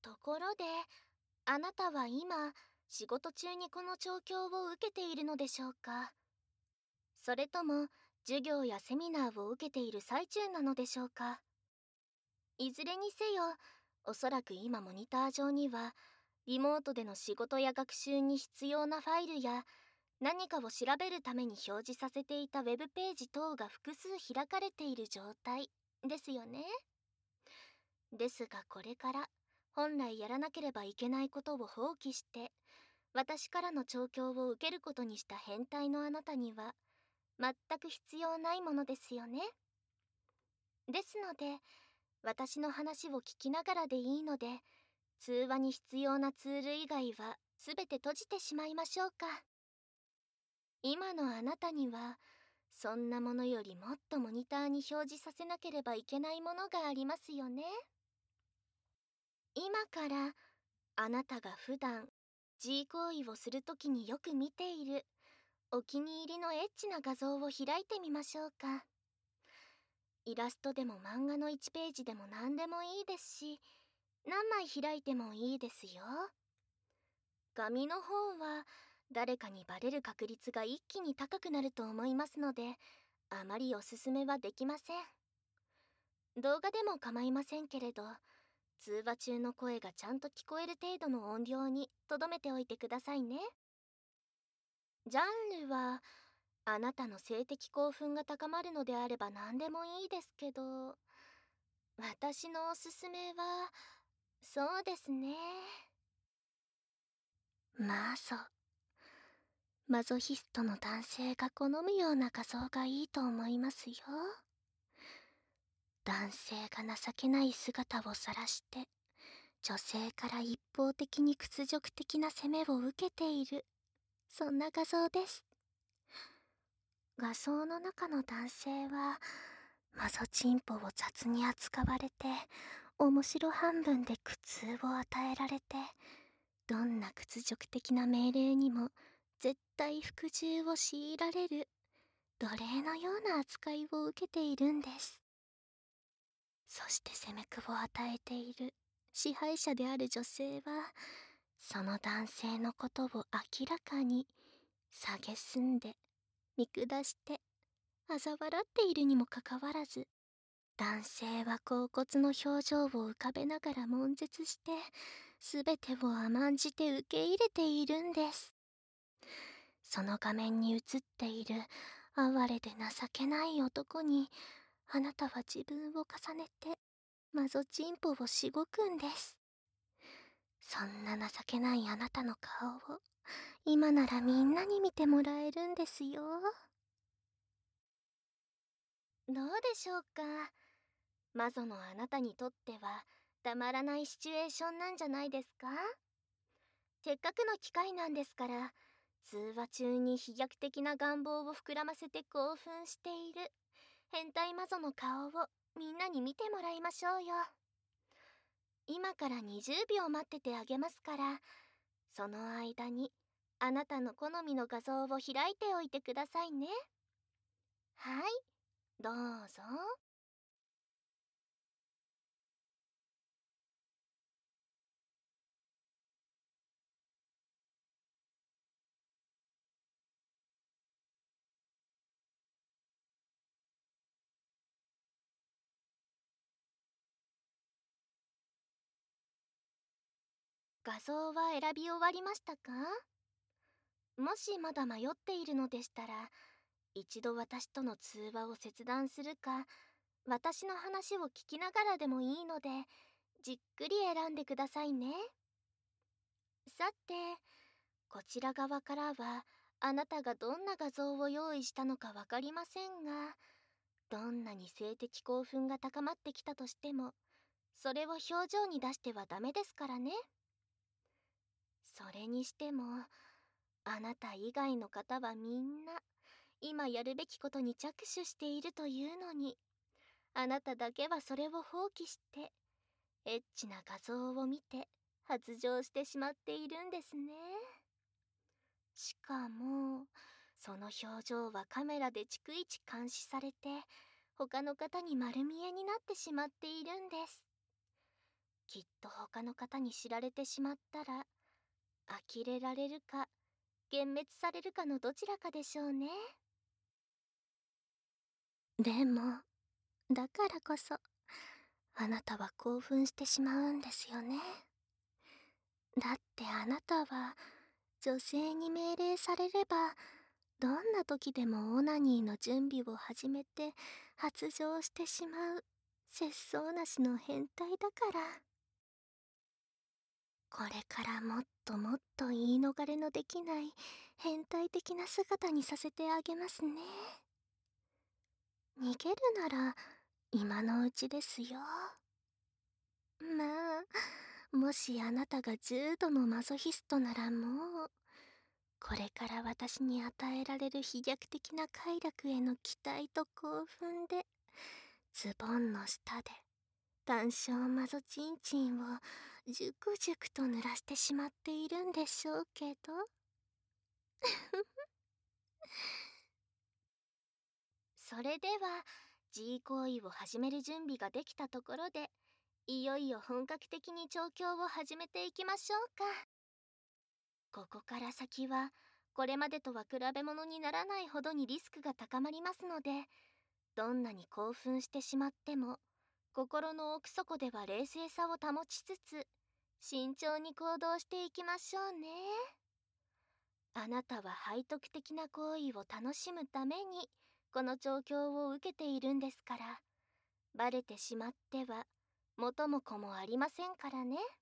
ところで、あなたは今、仕事中にこの調教を受けているのでしょうか？それとも、授業やセミナーを受けている最中なのでしょうか？いずれにせよ、おそらく今モニター上には、リモートでの仕事や学習に必要なファイルや、何かを調べるために表示させていたウェブページ等が複数開かれている状態ですよね。ですがこれから、本来やらなければいけないことを放棄して、私からの調教を受けることにした変態のあなたには、全く必要ないものですよね。ですので、私の話を聞きながらでいいので、通話に必要なツール以外は全て閉じてしまいましょうか。今のあなたには、そんなものよりもっとモニターに表示させなければいけないものがありますよね。今から、あなたが普段 G 行為をするときによく見ているお気に入りのエッチな画像を開いてみましょうか。イラストでも漫画の1ページでも何でもいいですし、何枚開いてもいいですよ。紙の方は誰かにバレる確率が一気に高くなると思いますので、あまりおすすめはできません。動画でも構いませんけれど、通話中の声がちゃんと聞こえる程度の音量に留めておいてくださいね。ジャンルは、あなたの性的興奮が高まるのであれば何でもいいですけど、私のおすすめは、そうですね。マゾヒストの男性が好むような画像がいいと思いますよ。男性が情けない姿を晒して、女性から一方的に屈辱的な責めを受けている、そんな画像です。画像の中の男性は、マゾチンポを雑に扱われて、面白半分で苦痛を与えられて、どんな屈辱的な命令にも絶対服従を強いられる奴隷のような扱いを受けているんです。そして責め苦を与えている支配者である女性は、その男性のことを明らかに蔑んで見下して嘲笑っているにもかかわらず、男性は恍惚の表情を浮かべながら悶絶して、すべてを甘んじて受け入れているんです。その画面に映っている哀れで情けない男に、あなたは自分を重ねて、マゾチンポをしごくんです。そんな情けないあなたの顔を、今ならみんなに見てもらえるんですよ。どうでしょうか。マゾのあなたにとっては、たまらないシチュエーションなんじゃないですか？せっかくの機会なんですから、通話中に飛躍的な願望を膨らませて興奮している変態マゾの顔をみんなに見てもらいましょうよ。今から20秒待っててあげますから、その間にあなたの好みの画像を開いておいてくださいね。はい、どうぞ。画像は選び終わりましたか？もしまだ迷っているのでしたら、一度私との通話を切断するか、私の話を聞きながらでもいいので、じっくり選んでくださいね。さて、こちら側からは、あなたがどんな画像を用意したのかわかりませんが、どんなに性的興奮が高まってきたとしても、それを表情に出してはダメですからね。それにしても、あなた以外の方はみんな、今やるべきことに着手しているというのに、あなただけはそれを放棄して、エッチな画像を見て発情してしまっているんですね。しかも、その表情はカメラで逐一監視されて、他の方に丸見えになってしまっているんです。 きっと他の方に知られてしまったら、呆れられるか、幻滅されるかのどちらかでしょうね。でも、だからこそ、あなたは興奮してしまうんですよね。だってあなたは、女性に命令されれば、どんな時でもオナニーの準備を始めて発情してしまう節操なしの変態だから。これからもっともっと言い逃れのできない変態的な姿にさせてあげますね。逃げるなら今のうちですよ。まあ、もしあなたが重度のマゾヒストならもう、これから私に与えられる飛躍的な快楽への期待と興奮で、ズボンの下で単焦マゾチンチンをジュクジュクと濡らしてしまっているんでしょうけど。それでは G 行為を始める準備ができたところで、いよいよ本格的に調教を始めていきましょうか。ここから先はこれまでとは比べ物にならないほどにリスクが高まりますので、どんなに興奮してしまっても心の奥底では冷静さを保ちつつ慎重に行動していきましょうね。あなたは背徳的な行為を楽しむためにこの調教を受けているんですから、バレてしまっては元も子もありませんからね。